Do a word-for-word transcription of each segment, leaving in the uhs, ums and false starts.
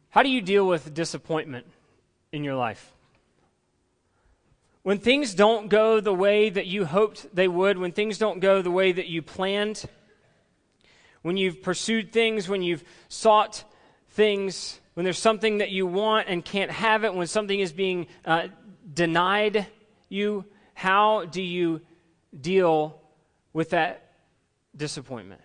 How do you deal with disappointment in your life? When things don't go the way that you hoped they would, when things don't go the way that you planned, when you've pursued things, when you've sought things, when there's something that you want and can't have it, when something is being uh, denied you, how do you deal with that disappointment?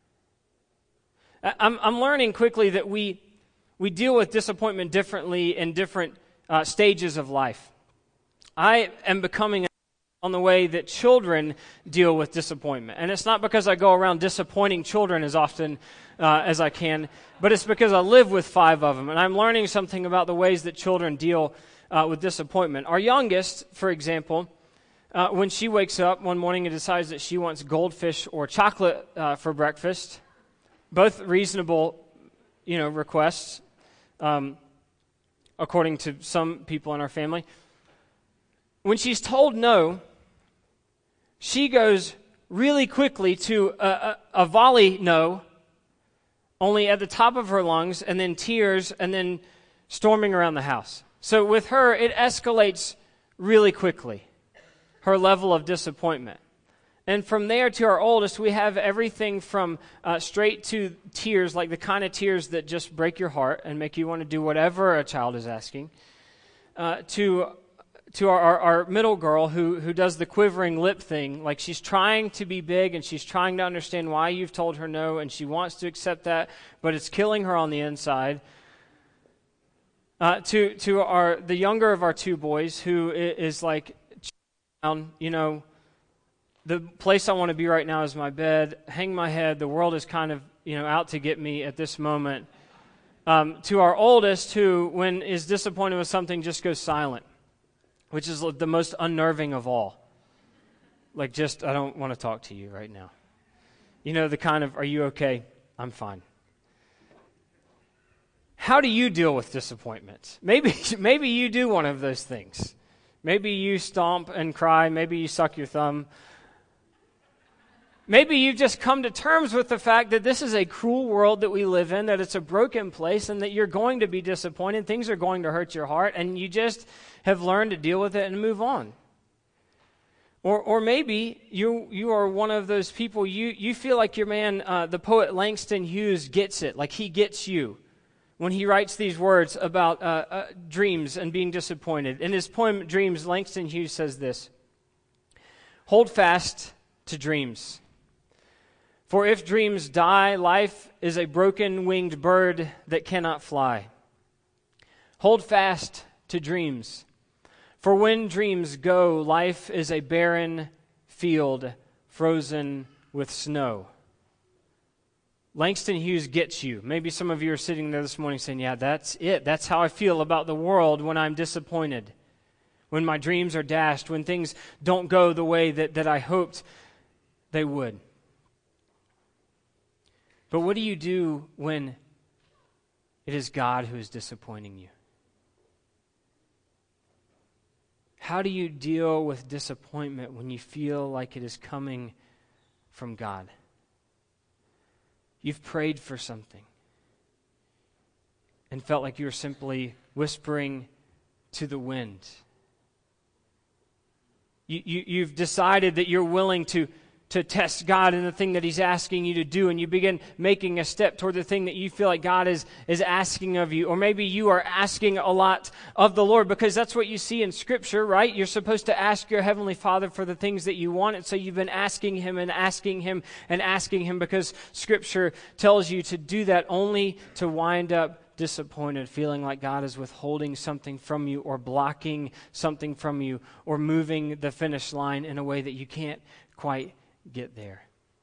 I'm, I'm learning quickly that we we deal with disappointment differently in different uh, stages of life. I am becoming on the way that children deal with disappointment. And it's not because I go around disappointing children as often uh, as I can, but it's because I live with five of them, and I'm learning something about the ways that children deal uh, with disappointment. Our youngest, for example, uh, when she wakes up one morning and decides that she wants goldfish or chocolate uh, for breakfast, both reasonable, you know, requests, um, according to some people in our family. When she's told no, she goes really quickly to a, a, a volley no, only at the top of her lungs, and then tears, and then storming around the house. So with her, it escalates really quickly, her level of disappointment. And from there to our oldest, we have everything from uh, straight to tears, like the kind of tears that just break your heart and make you want to do whatever a child is asking, uh, to to our, our, our middle girl who, who does the quivering lip thing, like she's trying to be big and she's trying to understand why you've told her no, and she wants to accept that, but it's killing her on the inside. Uh, to to our the younger of our two boys, who is like, you know, the place I want to be right now is my bed. Hang my head. The world is kind of, you know, out to get me at this moment. Um, to our oldest, who, when is disappointed with something, just goes silent, which is the most unnerving of all. Like, just, I don't want to talk to you right now. You know, the kind of, are you okay? I'm fine. How do you deal with disappointment? Maybe, maybe you do one of those things. Maybe you stomp and cry. Maybe you suck your thumb. Maybe you've just come to terms with the fact that this is a cruel world that we live in, that it's a broken place, and that you're going to be disappointed. Things are going to hurt your heart, and you just have learned to deal with it and move on. Or or maybe you you are one of those people, you, you feel like your man, uh, the poet Langston Hughes, gets it, like he gets you, when he writes these words about uh, uh, dreams and being disappointed. In his poem, Dreams, Langston Hughes says this: "Hold fast to dreams. For if dreams die, life is a broken-winged bird that cannot fly. Hold fast to dreams. For when dreams go, life is a barren field frozen with snow." Langston Hughes gets you. Maybe some of you are sitting there this morning saying, yeah, that's it. That's how I feel about the world when I'm disappointed, when my dreams are dashed, when things don't go the way that, that I hoped they would. But what do you do when it is God who is disappointing you? How do you deal with disappointment when you feel like it is coming from God? You've prayed for something and felt like you were simply whispering to the wind. You, you, you've decided that you're willing to to test God in the thing that He's asking you to do, and you begin making a step toward the thing that you feel like God is, is asking of you. Or maybe you are asking a lot of the Lord, because that's what you see in Scripture, right? You're supposed to ask your Heavenly Father for the things that you want, and so you've been asking Him and asking Him and asking Him, because Scripture tells you to do that, only to wind up disappointed, feeling like God is withholding something from you, or blocking something from you, or moving the finish line in a way that you can't quite get there.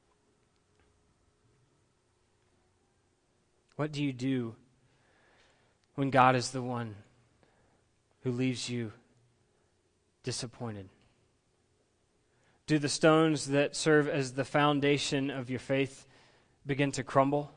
What do you do when God is the one who leaves you disappointed? Do the stones that serve as the foundation of your faith begin to crumble?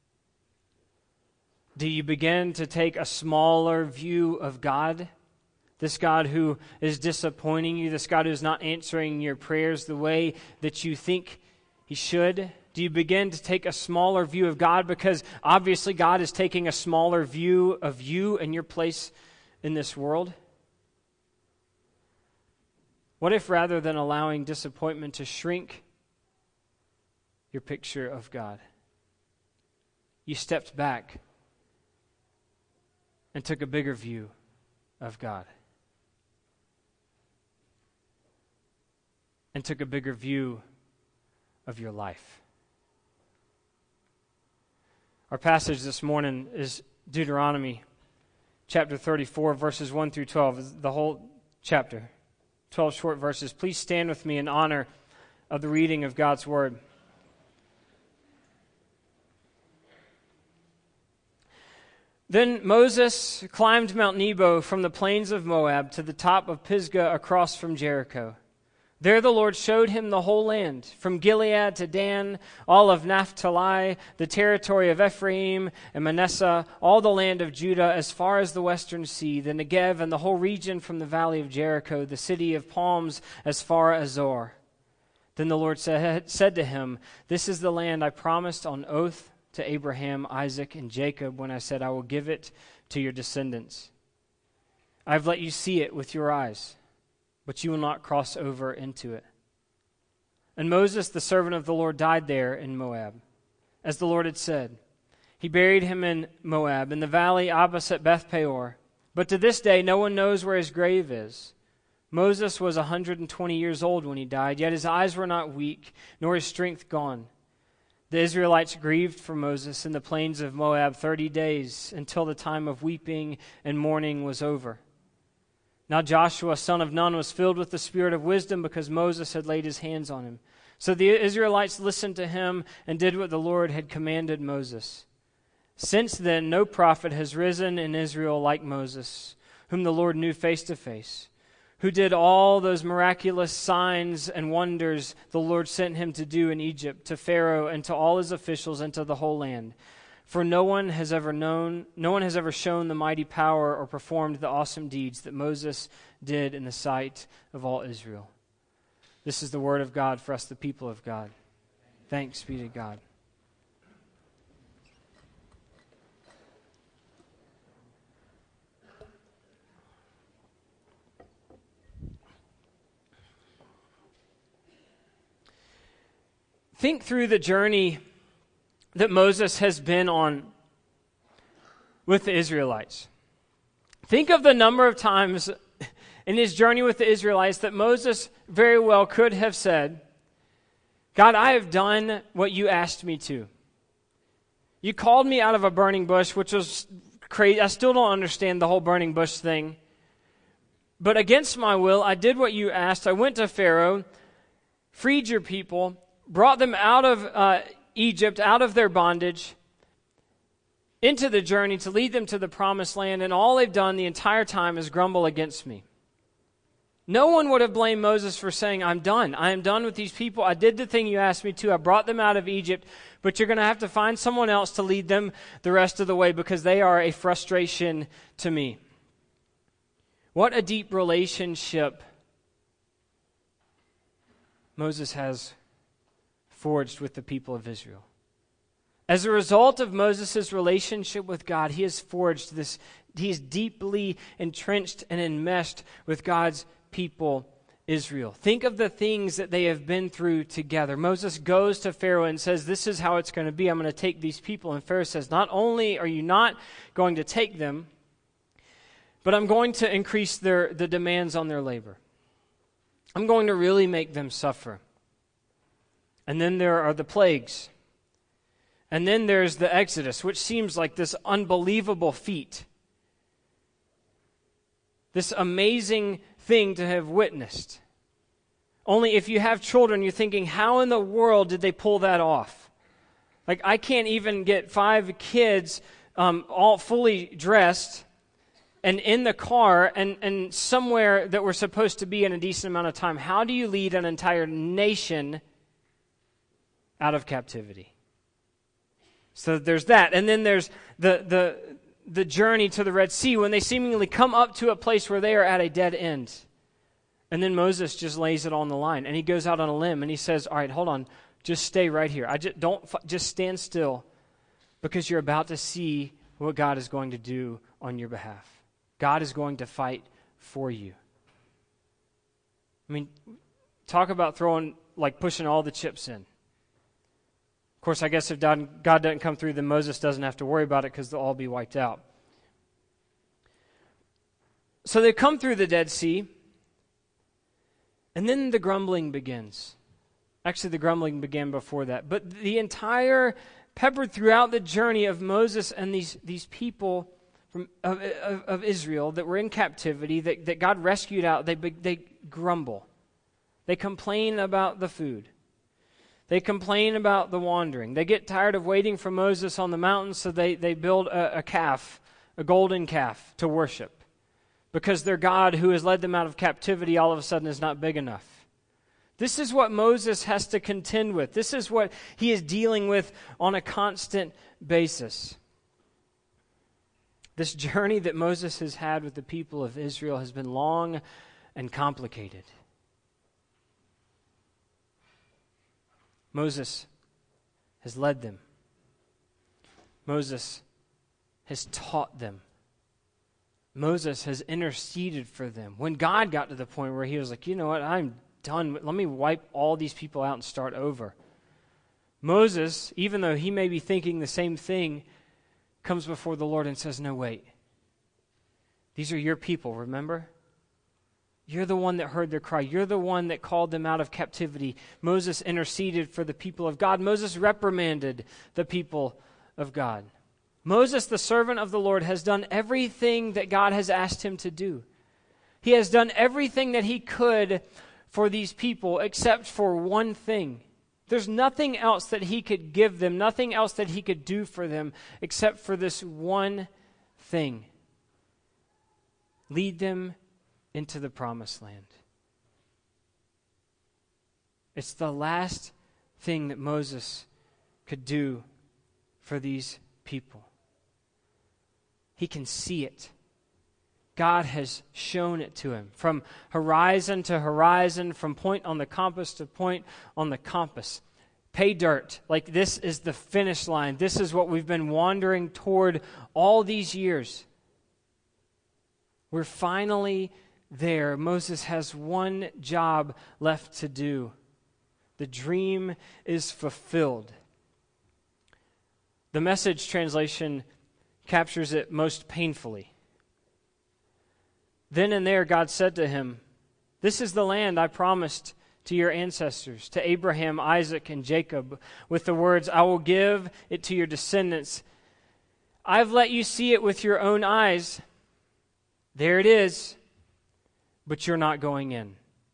Do you begin to take a smaller view of God? This God who is disappointing you, this God who is not answering your prayers the way that you think He should? Do you begin to take a smaller view of God? Because obviously God is taking a smaller view of you and your place in this world. What if rather than allowing disappointment to shrink your picture of God, you stepped back and took a bigger view of God? And took a bigger view of your life. Our passage this morning is Deuteronomy chapter thirty-four, verses one through twelve, the whole chapter, twelve short verses. Please stand with me in honor of the reading of God's Word. Then Moses climbed Mount Nebo from the plains of Moab to the top of Pisgah across from Jericho. There the Lord showed him the whole land, from Gilead to Dan, all of Naphtali, the territory of Ephraim and Manasseh, all the land of Judah as far as the western sea, the Negev and the whole region from the valley of Jericho, the city of palms as far as Zoar. Then the Lord said, said to him, "This is the land I promised on oath to Abraham, Isaac, and Jacob when I said I will give it to your descendants. I have let you see it with your eyes, but you will not cross over into it." And Moses, the servant of the Lord, died there in Moab, as the Lord had said. He buried him in Moab, in the valley opposite Beth Peor. But to this day no one knows where his grave is. Moses was a hundred and twenty years old when he died, yet his eyes were not weak, nor his strength gone. The Israelites grieved for Moses in the plains of Moab thirty days, until the time of weeping and mourning was over. Now Joshua, son of Nun, was filled with the spirit of wisdom because Moses had laid his hands on him. So the Israelites listened to him and did what the Lord had commanded Moses. Since then, no prophet has risen in Israel like Moses, whom the Lord knew face to face, who did all those miraculous signs and wonders the Lord sent him to do in Egypt, to Pharaoh and to all his officials and to the whole land. For no one has ever known, no one has ever shown the mighty power or performed the awesome deeds that Moses did in the sight of all Israel. This is the word of God for us, the people of God. Thanks be to God. Think through the journey that Moses has been on with the Israelites. Think of the number of times in his journey with the Israelites that Moses very well could have said, "God, I have done what you asked me to. You called me out of a burning bush," which was crazy. I still don't understand the whole burning bush thing. But against my will, I did what you asked. I went to Pharaoh, freed your people, brought them out of uh, Egypt, out of their bondage, into the journey to lead them to the promised land, and all they've done the entire time is grumble against me. No one would have blamed Moses for saying, "I'm done. I am done with these people. I did the thing you asked me to. I brought them out of Egypt, but you're going to have to find someone else to lead them the rest of the way because they are a frustration to me." What a deep relationship Moses has forged with the people of Israel. As a result of Moses' relationship with God, he has forged this, he is deeply entrenched and enmeshed with God's people, Israel. Think of the things that they have been through together. Moses goes to Pharaoh and says, "This is how it's going to be. I'm going to take these people." And Pharaoh says, "Not only are you not going to take them, but I'm going to increase their the demands on their labor. I'm going to really make them suffer." And then there are the plagues. And then there's the Exodus, which seems like this unbelievable feat. This amazing thing to have witnessed. Only if you have children, you're thinking, how in the world did they pull that off? Like, I can't even get five kids um, all fully dressed and in the car and, and somewhere that we're supposed to be in a decent amount of time. How do you lead an entire nation out of captivity? So there's that. And then there's the, the, the journey to the Red Sea when they seemingly come up to a place where they are at a dead end. And then Moses just lays it on the line. And he goes out on a limb and he says, "All right, hold on. Just stay right here. I just don't just stand still, because you're about to see what God is going to do on your behalf. God is going to fight for you. I mean, talk about throwing, like pushing all the chips in. Of course, I guess if God, God doesn't come through, then Moses doesn't have to worry about it because they'll all be wiped out. So they come through the Dead Sea, and then the grumbling begins. Actually, the grumbling began before that. But the entire, peppered throughout the journey of Moses and these, these people from of, of, of Israel that were in captivity, that, that God rescued out, they, they grumble. They complain about the food. They complain about the wandering. They get tired of waiting for Moses on the mountain, so they, they build a, a calf, a golden calf, to worship. Because their God, who has led them out of captivity, all of a sudden is not big enough. This is what Moses has to contend with. This is what he is dealing with on a constant basis. This journey that Moses has had with the people of Israel has been long and complicated. Moses has led them. Moses has taught them. Moses has interceded for them. When God got to the point where he was like, you know what, I'm done. Let me wipe all these people out and start over. Moses, even though he may be thinking the same thing, comes before the Lord and says, no, wait. These are your people, remember? You're the one that heard their cry. You're the one that called them out of captivity. Moses interceded for the people of God. Moses reprimanded the people of God. Moses, the servant of the Lord, has done everything that God has asked him to do. He has done everything that he could for these people except for one thing. There's nothing else that he could give them, nothing else that he could do for them except for this one thing. Lead them into the promised land. It's the last thing that Moses could do for these people. He can see it. God has shown it to him. From horizon to horizon, from point on the compass to point on the compass. Pay dirt. Like, this is the finish line. This is what we've been wandering toward all these years. We're finally there. Moses has one job left to do. The dream is fulfilled. The Message translation captures it most painfully. Then and there God said to him, "This is the land I promised to your ancestors, to Abraham, Isaac, and Jacob, with the words, I will give it to your descendants. I've let you see it with your own eyes. There it is, but you're not going in."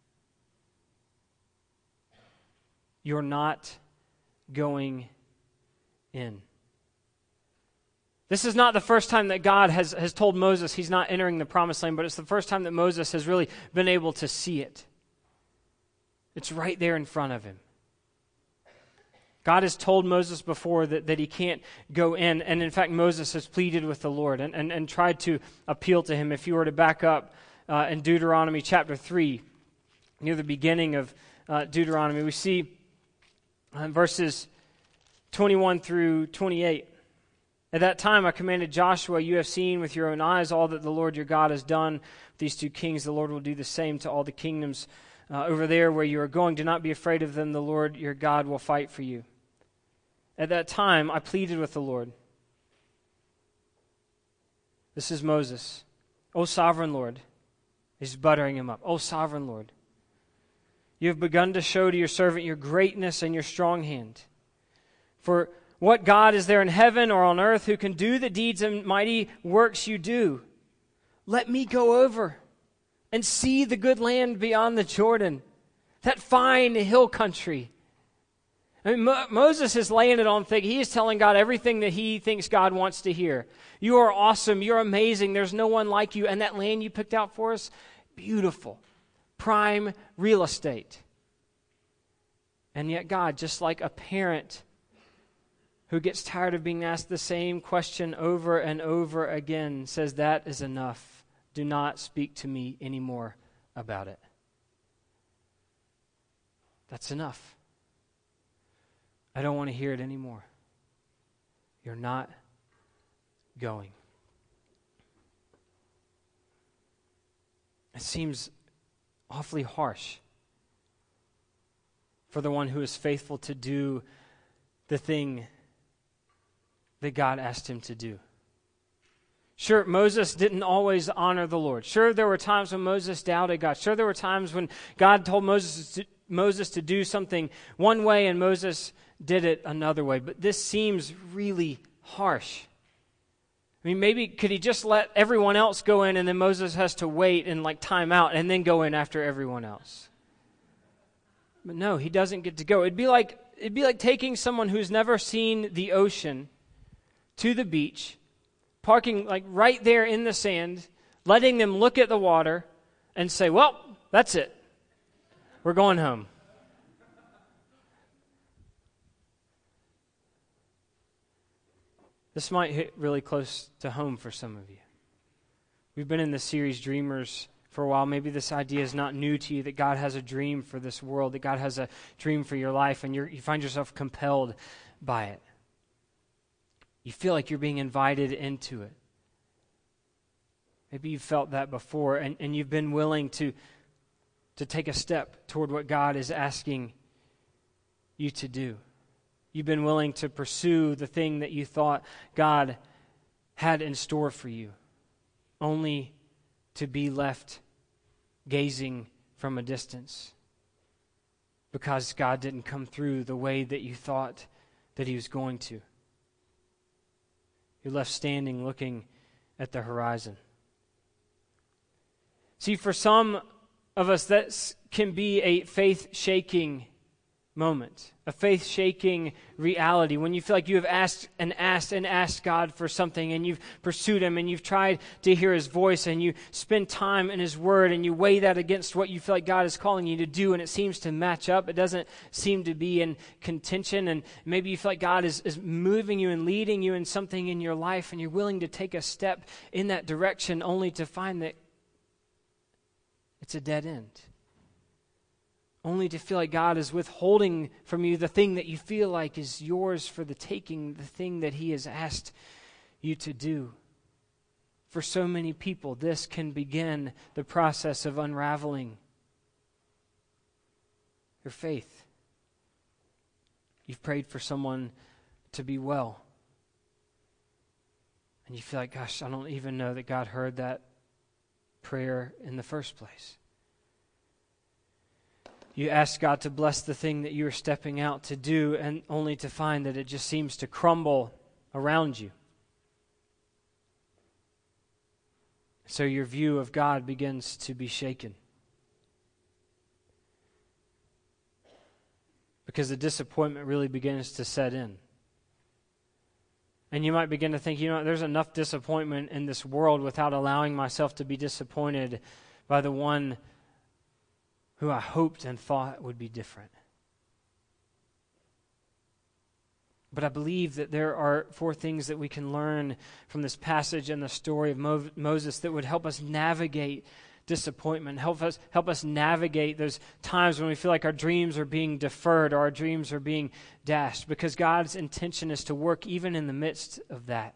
You're not going in. This is not the first time that God has, has told Moses he's not entering the promised land, but it's the first time that Moses has really been able to see it. It's right there in front of him. God has told Moses before that, that he can't go in, and in fact Moses has pleaded with the Lord and, and, and tried to appeal to him. If you were to back up uh, in Deuteronomy chapter three, near the beginning of uh, Deuteronomy, we see uh, verses twenty-one through twenty-eight. At that time I commanded Joshua, you have seen with your own eyes all that the Lord your God has done with these two kings. The Lord will do the same to all the kingdoms uh, over there where you are going. Do not be afraid of them. The Lord your God will fight for you. At that time I pleaded with the Lord. This is Moses. O sovereign Lord. He's buttering him up. O sovereign Lord. You have begun to show to your servant your greatness and your strong hand. For what God is there in heaven or on earth who can do the deeds and mighty works you do? Let me go over and see the good land beyond the Jordan, that fine hill country. I mean, Mo- Moses is laying it on thick. He is telling God everything that he thinks God wants to hear. You are awesome. You're amazing. There's no one like you. And that land you picked out for us, beautiful. Prime real estate. And yet God, just like a parent who gets tired of being asked the same question over and over again, says, that is enough. Do not speak to me anymore about it. That's enough. I don't want to hear it anymore. You're not going. It seems awfully harsh for the one who is faithful to do the thing that God asked him to do. Sure, Moses didn't always honor the Lord. Sure, there were times when Moses doubted God. Sure, there were times when God told Moses to, Moses to do something one way and Moses did it another way. But this seems really harsh. I mean, maybe could he just let everyone else go in and then Moses has to wait and like time out and then go in after everyone else? But no, he doesn't get to go. It'd be like it'd be like taking someone who's never seen the ocean to the beach, parking like right there in the sand, letting them look at the water and say, well, that's it. We're going home. This might hit really close to home for some of you. We've been in the series Dreamers for a while. Maybe this idea is not new to you, that God has a dream for this world, that God has a dream for your life, and you're, you find yourself compelled by it. You feel like you're being invited into it. Maybe you've felt that before, and, and you've been willing to, to take a step toward what God is asking you to do. You've been willing to pursue the thing that you thought God had in store for you, only to be left gazing from a distance because God didn't come through the way that you thought that he was going to. You're left standing looking at the horizon. See, for some of us, that can be a faith-shaking moment, a faith-shaking reality, when you feel like you have asked and asked and asked God for something, and you've pursued him, and you've tried to hear his voice, and you spend time in his word, and you weigh that against what you feel like God is calling you to do, and it seems to match up. It doesn't seem to be in contention, and maybe you feel like God is, is moving you and leading you in something in your life, and you're willing to take a step in that direction only to find that it's a dead end. Only to feel like God is withholding from you the thing that you feel like is yours for the taking, the thing that he has asked you to do. For so many people, this can begin the process of unraveling your faith. You've prayed for someone to be well, and you feel like, gosh, I don't even know that God heard that prayer in the first place. You ask God to bless the thing that you are stepping out to do, and only to find that it just seems to crumble around you. So your view of God begins to be shaken. Because the disappointment really begins to set in. And you might begin to think, you know, there's enough disappointment in this world without allowing myself to be disappointed by the one who I hoped and thought would be different. But I believe that there are four things that we can learn from this passage and the story of Mo- Moses that would help us navigate disappointment, help us help us navigate those times when we feel like our dreams are being deferred or our dreams are being dashed, because God's intention is to work even in the midst of that.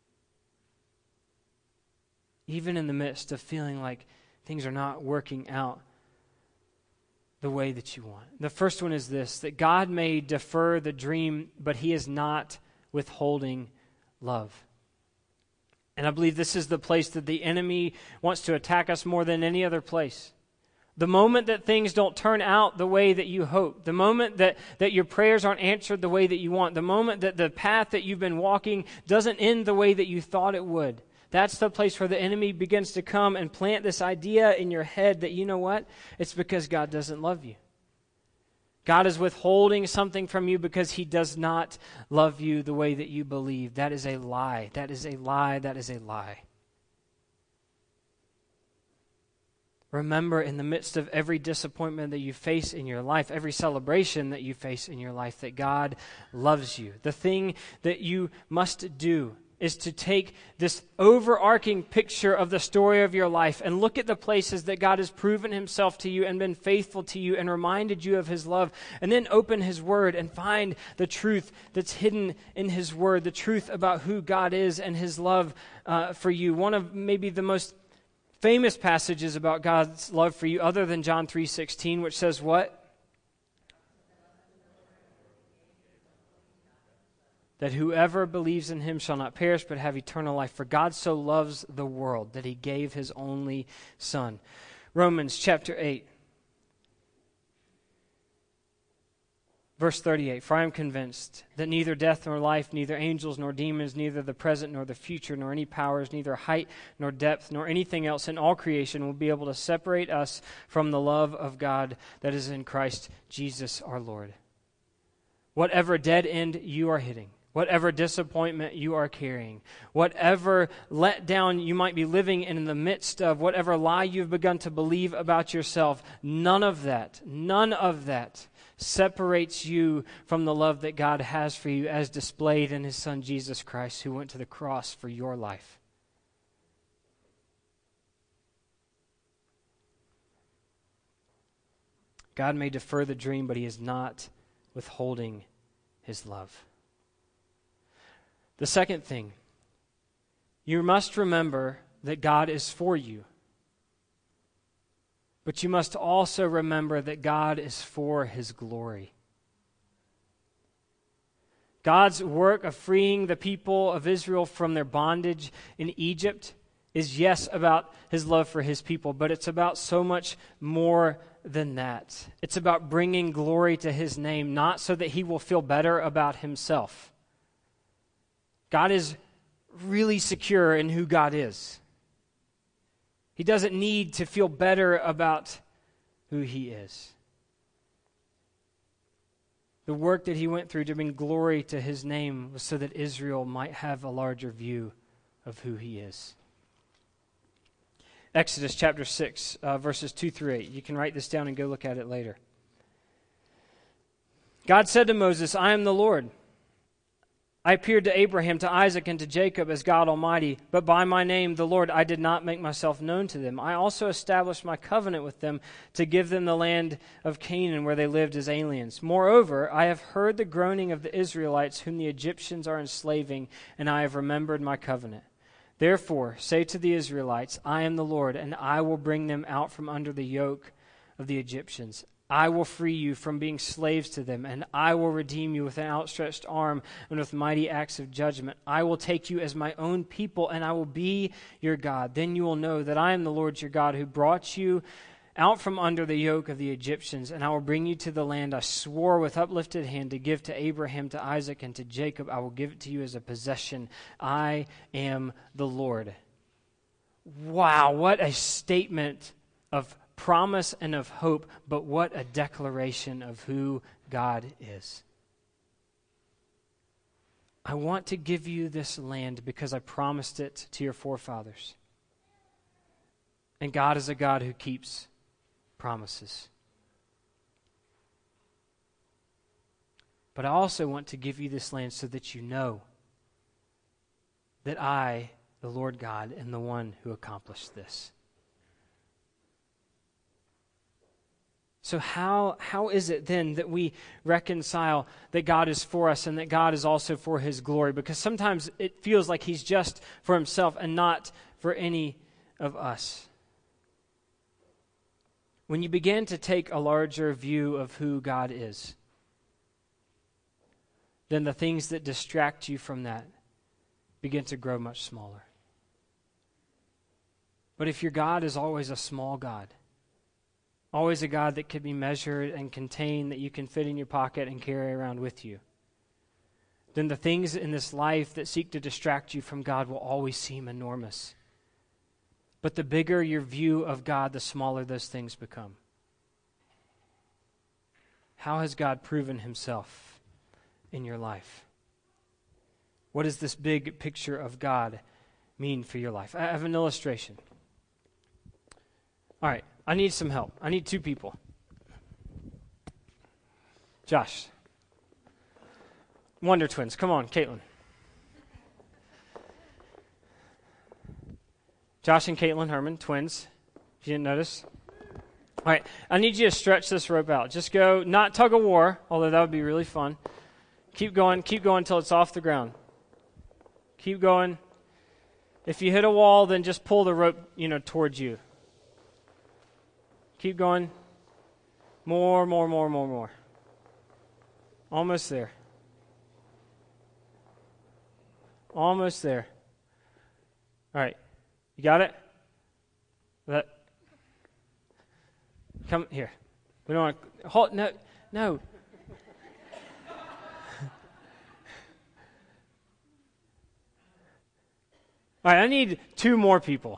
Even in the midst of feeling like things are not working out the way that you want. The first one is this, that God may defer the dream, but he is not withholding love. And I believe this is the place that the enemy wants to attack us more than any other place. The moment that things don't turn out the way that you hope, the moment that, that your prayers aren't answered the way that you want, the moment that the path that you've been walking doesn't end the way that you thought it would, that's the place where the enemy begins to come and plant this idea in your head that, you know what? It's because God doesn't love you. God is withholding something from you because he does not love you the way that you believe. That is a lie. That is a lie. That is a lie. Remember, in the midst of every disappointment that you face in your life, every celebration that you face in your life, that God loves you. The thing that you must do is to take this overarching picture of the story of your life and look at the places that God has proven himself to you and been faithful to you and reminded you of his love, and then open his word and find the truth that's hidden in his word, the truth about who God is and his love uh, for you. One of maybe the most famous passages about God's love for you, other than John three sixteen, which says what? That whoever believes in him shall not perish but have eternal life. For God so loves the world that he gave his only Son. Romans chapter eight, verse thirty-eight. For I am convinced that neither death nor life, neither angels nor demons, neither the present nor the future, nor any powers, neither height nor depth, nor anything else in all creation will be able to separate us from the love of God that is in Christ Jesus our Lord. Whatever dead end you are hitting, whatever disappointment you are carrying, whatever letdown you might be living in the midst of, whatever lie you've begun to believe about yourself, none of that, none of that separates you from the love that God has for you as displayed in his Son Jesus Christ, who went to the cross for your life. God may defer the dream, but he is not withholding his love. The second thing, you must remember that God is for you. But you must also remember that God is for his glory. God's work of freeing the people of Israel from their bondage in Egypt is, yes, about his love for his people, but it's about so much more than that. It's about bringing glory to his name, not so that he will feel better about himself. God is really secure in who God is. He doesn't need to feel better about who he is. The work that he went through to bring glory to his name was so that Israel might have a larger view of who he is. Exodus chapter six, uh, verses two through eight. You can write this down and go look at it later. God said to Moses, I am the Lord. I appeared to Abraham, to Isaac, and to Jacob as God Almighty, but by my name, the Lord, I did not make myself known to them. I also established my covenant with them to give them the land of Canaan where they lived as aliens. Moreover, I have heard the groaning of the Israelites whom the Egyptians are enslaving, and I have remembered my covenant. Therefore, say to the Israelites, I am the Lord, and I will bring them out from under the yoke of the Egyptians. I will free you from being slaves to them, and I will redeem you with an outstretched arm and with mighty acts of judgment. I will take you as my own people, and I will be your God. Then you will know that I am the Lord your God, who brought you out from under the yoke of the Egyptians, and I will bring you to the land I swore with uplifted hand to give to Abraham, to Isaac, and to Jacob. I will give it to you as a possession. I am the Lord. Wow, what a statement of promise and of hope, but what a declaration of who God is. I want to give you this land because I promised it to your forefathers. And God is a God who keeps promises. But I also want to give you this land so that you know that I, the Lord God, am the one who accomplished this. So how how is it then that we reconcile that God is for us and that God is also for his glory? Because sometimes it feels like he's just for himself and not for any of us. When you begin to take a larger view of who God is, then the things that distract you from that begin to grow much smaller. But if your God is always a small God, always a God that can be measured and contained, that you can fit in your pocket and carry around with you, then the things in this life that seek to distract you from God will always seem enormous. But the bigger your view of God, the smaller those things become. How has God proven himself in your life? What does this big picture of God mean for your life? I have an illustration. All right. I need some help. I need two people. Josh. Wonder Twins. Come on, Caitlin. Josh and Caitlin Herman, twins, if you didn't notice. All right, I need you to stretch this rope out. Just go, not tug of war, although that would be really fun. Keep going, keep going until it's off the ground. Keep going. If you hit a wall, then just pull the rope, you know, towards you. Keep going. More, more, more, more, more. Almost there. Almost there. All right. You got it? That. Come here. We don't want to hold. No, no. All right, I need two more people.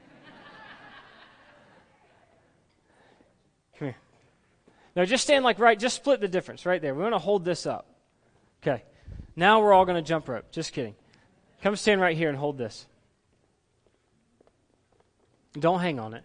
Come here. No, just stand like right, just split the difference right there. We want to hold this up. Okay. Now we're all going to jump rope. Just kidding. Come stand right here and hold this. Don't hang on it.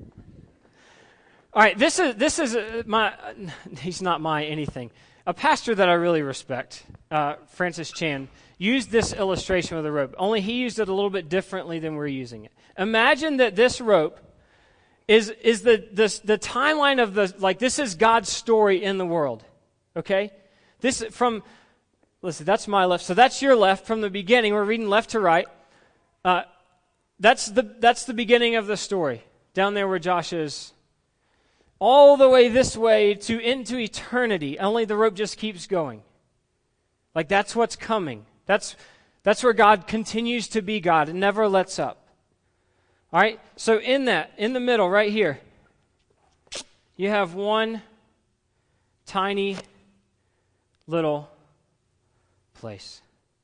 All right, this is this is uh, my, uh, he's not my anything. A pastor that I really respect, uh, Francis Chan, used this illustration with a rope, only he used it a little bit differently than we're using it. Imagine that this rope is is the, the, the timeline of the, like this is God's story in the world, okay? This from, listen, that's my left, so that's your left from the beginning. We're reading left to right. Uh, that's the that's the beginning of the story, down there where Josh is. All the way this way to into eternity. Only the rope just keeps going. Like that's what's coming. That's that's where God continues to be God and never lets up. All right? So in that, in the middle, right here, you have one tiny little place.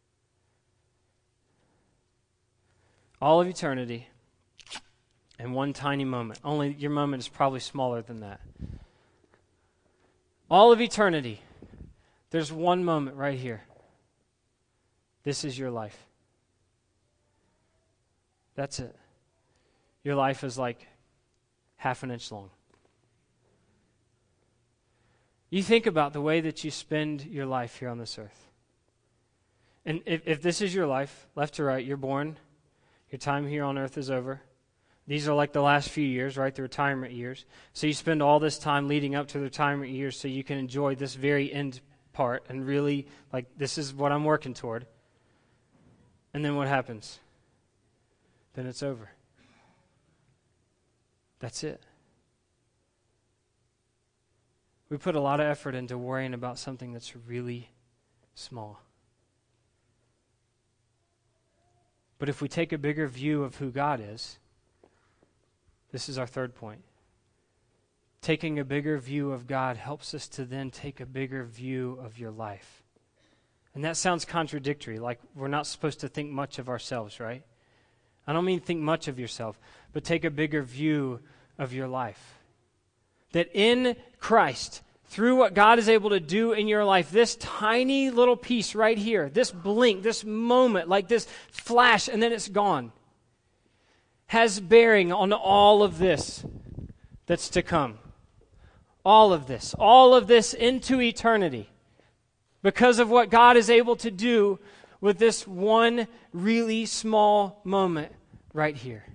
All of eternity. And one tiny moment. Only your moment is probably smaller than that. All of eternity. There's one moment right here. This is your life. That's it. Your life is like half an inch long. You think about the way that you spend your life here on this earth. And if, if this is your life, left to right, you're born, your time here on earth is over. These are like the last few years, right? The retirement years. So you spend all this time leading up to the retirement years so you can enjoy this very end part and really, like, this is what I'm working toward. And then what happens? Then it's over. That's it. We put a lot of effort into worrying about something that's really small. But if we take a bigger view of who God is, this is our third point. Taking a bigger view of God helps us to then take a bigger view of your life. And that sounds contradictory, like we're not supposed to think much of ourselves, right? I don't mean think much of yourself, but take a bigger view of your life. That in Christ, through what God is able to do in your life, this tiny little piece right here, this blink, this moment, like this flash, and then it's gone, has bearing on all of this that's to come. All of this. All of this into eternity. Because of what God is able to do with this one really small moment right here.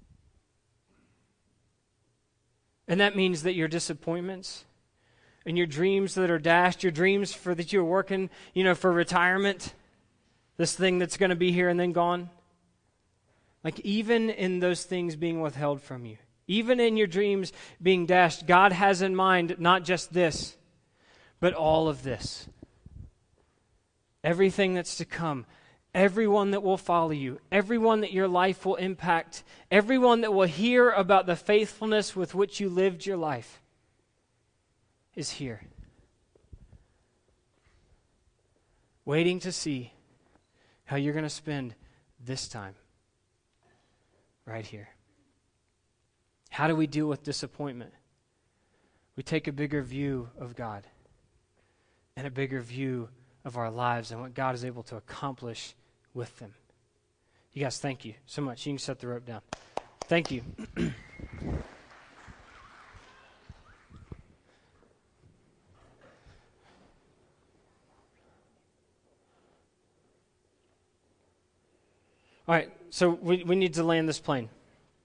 And that means that your disappointments and your dreams that are dashed, your dreams for that you're working, you know, for retirement, this thing that's going to be here and then gone, like even in those things being withheld from you, even in your dreams being dashed, God has in mind not just this, but all of this. Everything that's to come, everyone that will follow you, everyone that your life will impact, everyone that will hear about the faithfulness with which you lived your life is here. Waiting to see how you're going to spend this time. Right here. How do we deal with disappointment? We take a bigger view of God and a bigger view of our lives and what God is able to accomplish with them. You guys, thank you so much. You can set the rope down. Thank you. All right, so we, we need to land this plane.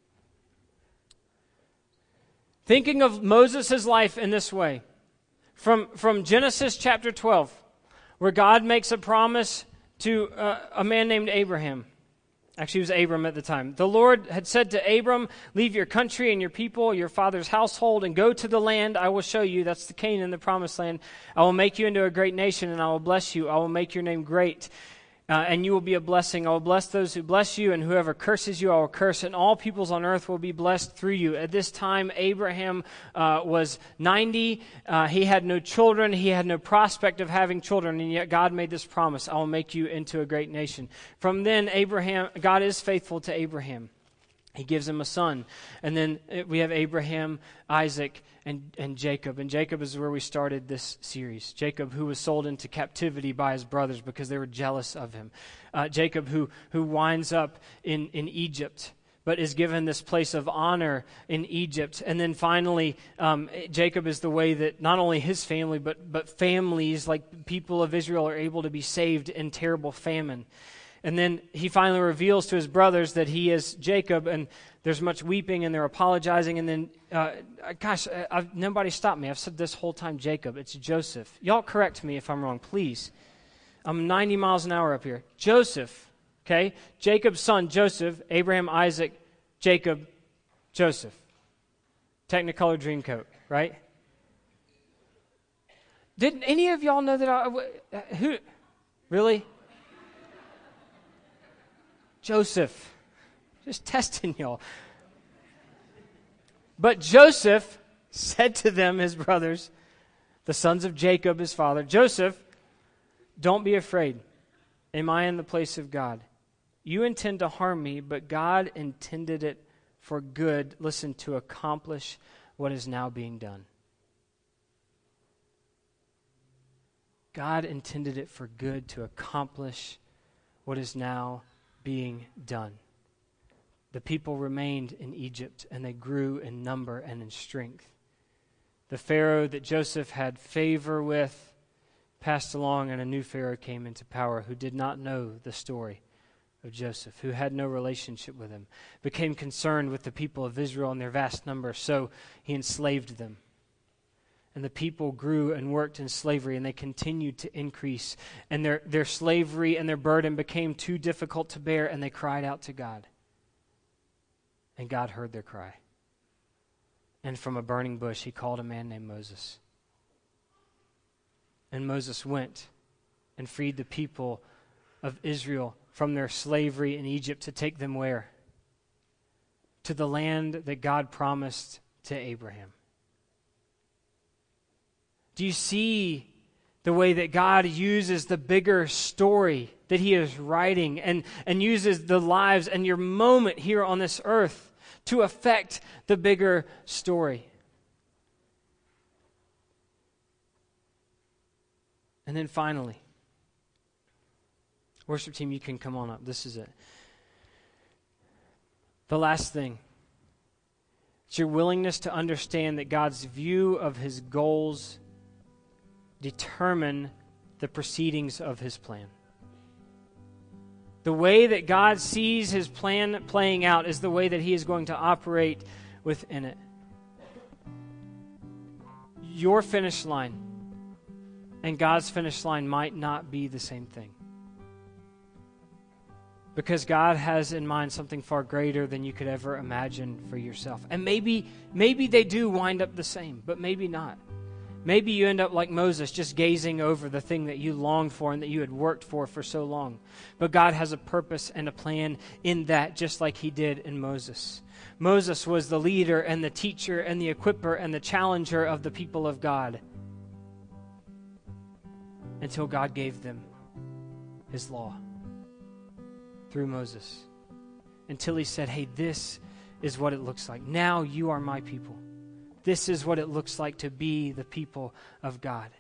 Thinking of Moses' life in this way, from, from Genesis chapter twelve, where God makes a promise to uh, a man named Abraham. Actually, it was Abram at the time. The Lord had said to Abram, leave your country and your people, your father's household, and go to the land I will show you. That's the Canaan, the promised land. I will make you into a great nation, and I will bless you. I will make your name great, uh, and you will be a blessing. I will bless those who bless you, and whoever curses you, I will curse, and all peoples on earth will be blessed through you. At this time, Abraham uh, was ninety. Uh, he had no children. He had no prospect of having children, and yet God made this promise, I will make you into a great nation. From then, Abraham, God is faithful to Abraham. He gives him a son. And then we have Abraham, Isaac, and, and Jacob. And Jacob is where we started this series. Jacob, who was sold into captivity by his brothers because they were jealous of him. Uh, Jacob, who, who winds up in, in Egypt, but is given this place of honor in Egypt. And then finally, um, Jacob is the way that not only his family, but, but families, like people of Israel, are able to be saved in terrible famine. And then he finally reveals to his brothers that he is Jacob, and there's much weeping, and they're apologizing. And then, uh, gosh, I've, nobody stopped me. I've said this whole time Jacob. It's Joseph. Y'all correct me if I'm wrong, please. I'm ninety miles an hour up here. Joseph, okay? Jacob's son, Joseph, Abraham, Isaac, Jacob, Joseph. Technicolor Dreamcoat, right? Didn't any of y'all know that I... Who? Really? Joseph. Just testing y'all. But Joseph said to them, his brothers, the sons of Jacob, his father, Joseph, don't be afraid. Am I in the place of God? You intend to harm me, but God intended it for good, listen, to accomplish what is now being done. God intended it for good to accomplish what is now being done. The people remained in Egypt, and they grew in number and in strength. The Pharaoh that Joseph had favor with passed along, and a new Pharaoh came into power who did not know the story of Joseph, who had no relationship with him, became concerned with the people of Israel and their vast number, so he enslaved them. And the people grew and worked in slavery, and they continued to increase. And their, their slavery and their burden became too difficult to bear, and they cried out to God. And God heard their cry. And from a burning bush, he called a man named Moses. And Moses went and freed the people of Israel from their slavery in Egypt to take them where? To the land that God promised to Abraham. Do you see the way that God uses the bigger story that he is writing and, and uses the lives and your moment here on this earth to affect the bigger story? And then finally, worship team, you can come on up. This is it. The last thing. It's your willingness to understand that God's view of his goals determine the proceedings of his plan. The way that God sees his plan playing out is the way that he is going to operate within it. Your finish line and God's finish line might not be the same thing. Because God has in mind something far greater than you could ever imagine for yourself. And maybe, maybe they do wind up the same, but maybe not. Maybe you end up like Moses, just gazing over the thing that you longed for and that you had worked for for so long. But God has a purpose and a plan in that, just like he did in Moses. Moses was the leader and the teacher and the equipper and the challenger of the people of God until God gave them his law through Moses. Until he said, hey, this is what it looks like. Now you are my people. This is what it looks like to be the people of God.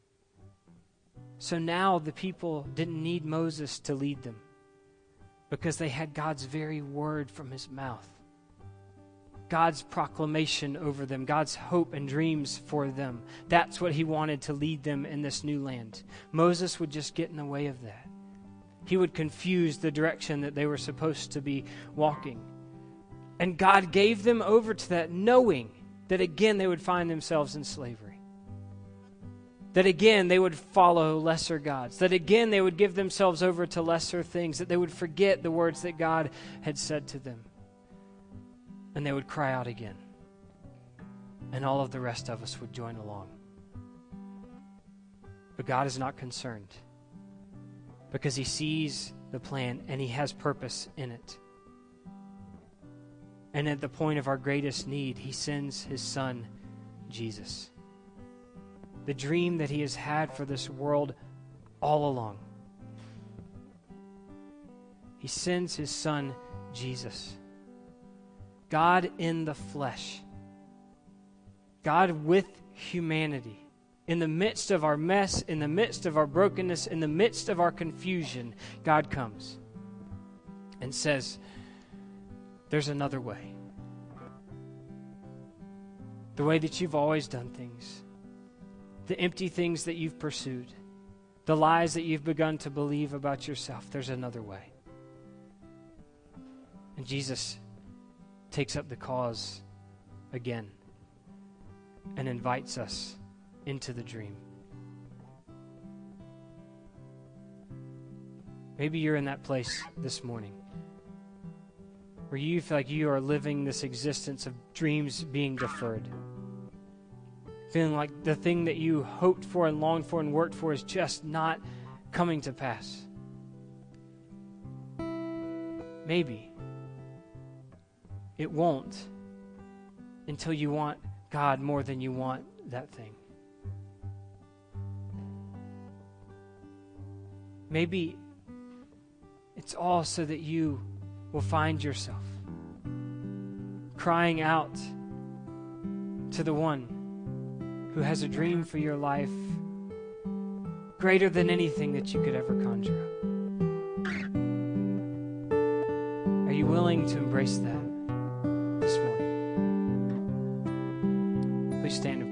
So now the people didn't need Moses to lead them because they had God's very word from his mouth. God's proclamation over them, God's hope and dreams for them. That's what he wanted to lead them in this new land. Moses would just get in the way of that. He would confuse the direction that they were supposed to be walking. And God gave them over to that, knowing that again they would find themselves in slavery. That again they would follow lesser gods. That again they would give themselves over to lesser things. That they would forget the words that God had said to them. And they would cry out again. And all of the rest of us would join along. But God is not concerned. Because he sees the plan and he has purpose in it. And at the point of our greatest need, he sends his son, Jesus. The dream that he has had for this world all along. He sends his son, Jesus. God in the flesh. God with humanity. In the midst of our mess, in the midst of our brokenness, in the midst of our confusion, God comes and says, there's another way. The way that you've always done things. The empty things that you've pursued. The lies that you've begun to believe about yourself. There's another way. And Jesus takes up the cause again and invites us into the dream. Maybe you're in that place this morning where you feel like you are living this existence of dreams being deferred. Feeling like the thing that you hoped for and longed for and worked for is just not coming to pass. Maybe it won't until you want God more than you want that thing. Maybe it's all so that you will find yourself crying out to the one who has a dream for your life greater than anything that you could ever conjure up. Are you willing to embrace that this morning? Please stand.